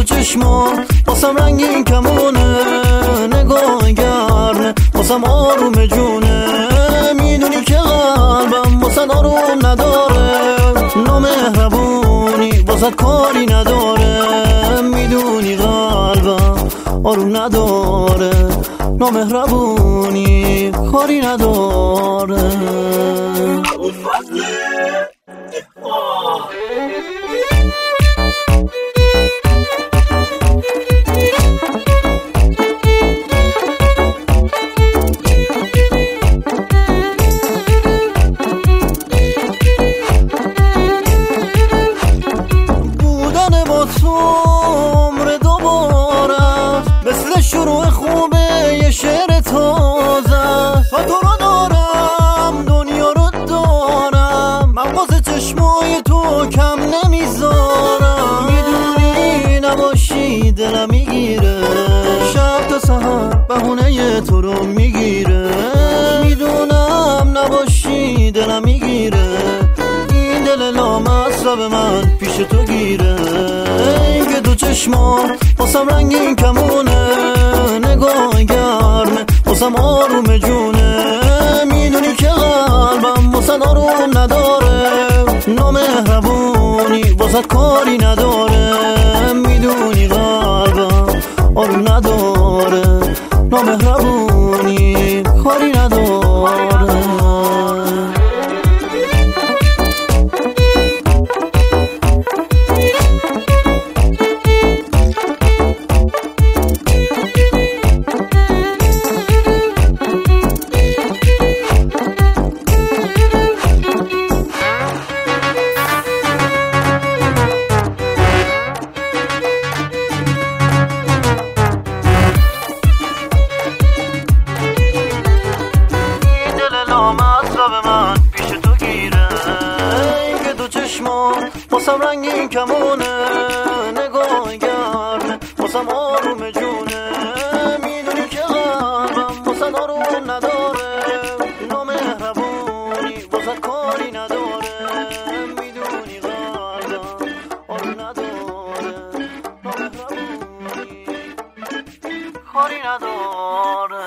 تو چشما واسم رنگین کمونه، نگاه گرمه واسم آروم جونه. میدونی که قلبم واسه آروم نداره، نامهربونی واسه کاری نداره. میدونی قلبم آروم نداره، نامهربونی کاری نداره. بودن با تو عمر دوباره، مثل شروع خوبه یه شعر تازه. تا تو رو دارم دنیا رو دارم، من واسه چشمای تو کم نمیذارم. میدونی نباشی دلم میگیره، شب تا سحر بهونه تو رو میگیره. میدونم نباشی دلم میگیره، این دل لامصب من پیش تو گیره. این که تو چشما واسم رنگین کمونه، نگاه گرمه واسم آروم جونه. میدونی که قلبم واسه آروم نداره، نامهربونی واسه کاری نداره. میدونی قلبم آروم نداره، نامهربونی کاری نداره. مطلب من پیش تو گیره، این که تو چشما واسم رنگین کمونه، نگاه گرمه واسم آروم جونه. میدونی که قلبم واسه آروم نداره، نامهربونی واسه کاری نداره. میدونی قلبم آروم نداره، نامهربونی کاری نداره.